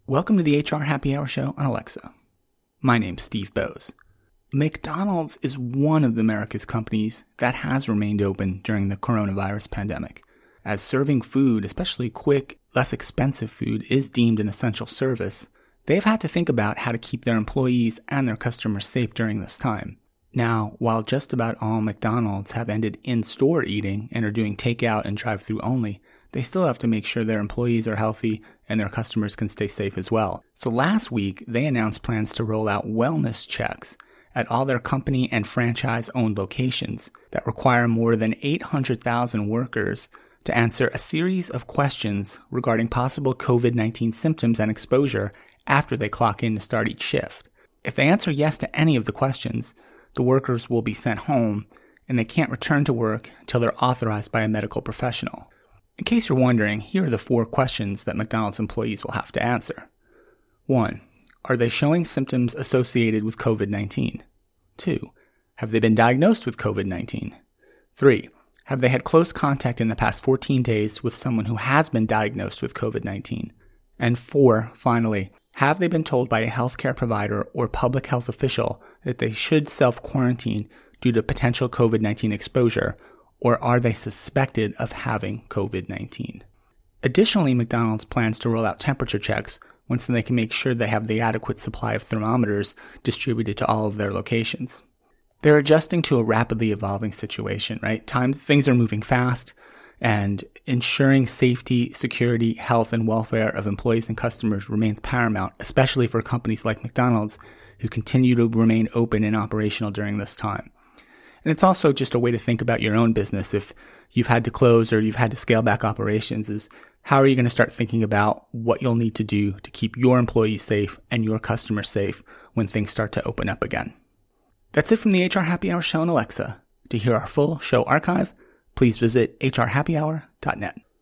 Welcome to the HR Happy Hour Show on Alexa. My name's Steve Bowes. McDonald's is one of America's companies that has remained open during the coronavirus pandemic. As serving food, especially quick, less expensive food, is deemed an essential service, they've had to think about how to keep their employees and their customers safe during this time. Now, while just about all McDonald's have ended in-store eating and are doing takeout and drive-thru only, they still have to make sure their employees are healthy and their customers can stay safe as well. So last week, they announced plans to roll out wellness checks at all their company and franchise-owned locations that require more than 800,000 workers to answer a series of questions regarding possible COVID-19 symptoms and exposure after they clock in to start each shift. If they answer yes to any of the questions, the workers will be sent home and they can't return to work until they're authorized by a medical professional. In case you're wondering, here are the 4 questions that McDonald's employees will have to answer. 1. Are they showing symptoms associated with COVID-19? 2. Have they been diagnosed with COVID-19? 3. Have they had close contact in the past 14 days with someone who has been diagnosed with COVID-19? And 4, finally, have they been told by a healthcare provider or public health official that they should self-quarantine due to potential COVID-19 exposure, or are they suspected of having COVID-19? Additionally, McDonald's plans to roll out temperature checks once they can make sure they have the adequate supply of thermometers distributed to all of their locations. They're adjusting to a rapidly evolving situation, right? Things are moving fast, and ensuring safety, security, health, and welfare of employees and customers remains paramount, especially for companies like McDonald's who continue to remain open and operational during this time. And it's also just a way to think about your own business. If you've had to close or you've had to scale back operations, is how are you going to start thinking about what you'll need to do to keep your employees safe and your customers safe when things start to open up again? That's it from the HR Happy Hour Show on Alexa. To hear our full show archive, please visit hrhappyhour.net.